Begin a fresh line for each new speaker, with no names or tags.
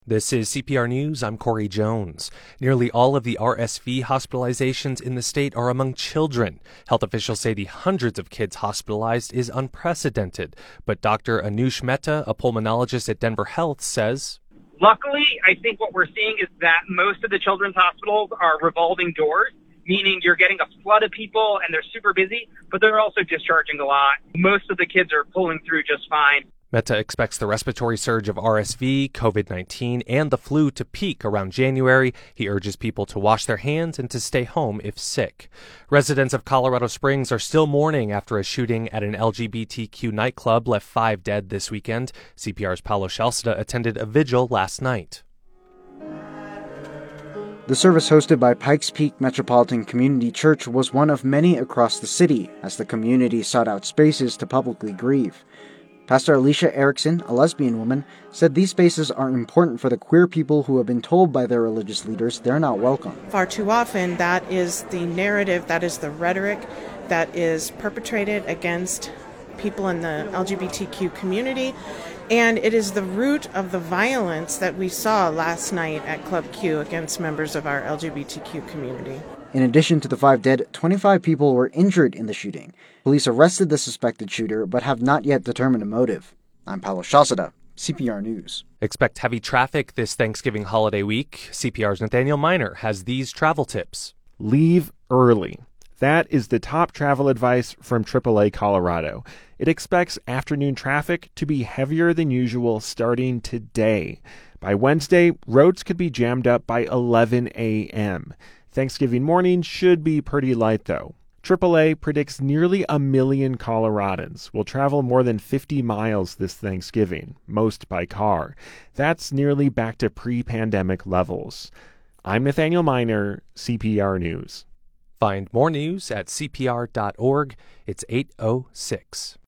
This is CPR News. I'm Corey Jones. Nearly all of the RSV hospitalizations in the state are among children. Health officials say the hundreds of kids hospitalized is unprecedented. But Dr. Anush Mehta, a pulmonologist at Denver Health, says,
luckily, I think what we're seeing is that most of the children's hospitals are revolving doors, meaning you're getting a flood of people and they're super busy, but they're also discharging a lot. Most of the kids are pulling through just fine.
Mehta expects the respiratory surge of RSV, COVID-19, and the flu to peak around January. He urges people to wash their hands and to stay home if sick. Residents of Colorado Springs are still mourning after a shooting at an LGBTQ nightclub left 5 dead this weekend. CPR's Paulo Shalceda attended a vigil last night.
The service hosted by Pikes Peak Metropolitan Community Church was one of many across the city as the community sought out spaces to publicly grieve. Pastor Alicia Erickson, a lesbian woman, said these spaces are important for the queer people who have been told by their religious leaders they're not welcome.
Far too often, that is the narrative, that is the rhetoric that is perpetrated against people in the LGBTQ community, and it is the root of the violence that we saw last night at Club Q against members of our LGBTQ community.
In addition to the 5 dead, 25 people were injured in the shooting. Police arrested the suspected shooter, but have not yet determined a motive. I'm Paulo Shalceda, CPR News.
Expect heavy traffic this Thanksgiving holiday week. CPR's Nathaniel Miner has these travel tips.
Leave early. That is the top travel advice from AAA Colorado. It expects afternoon traffic to be heavier than usual starting today. By Wednesday, roads could be jammed up by 11 a.m. Thanksgiving morning should be pretty light, though. AAA predicts nearly 1 million Coloradans will travel more than 50 miles this Thanksgiving, most by car. That's nearly back to pre-pandemic levels. I'm Nathaniel Miner, CPR News.
Find more news at cpr.org. It's 8:06.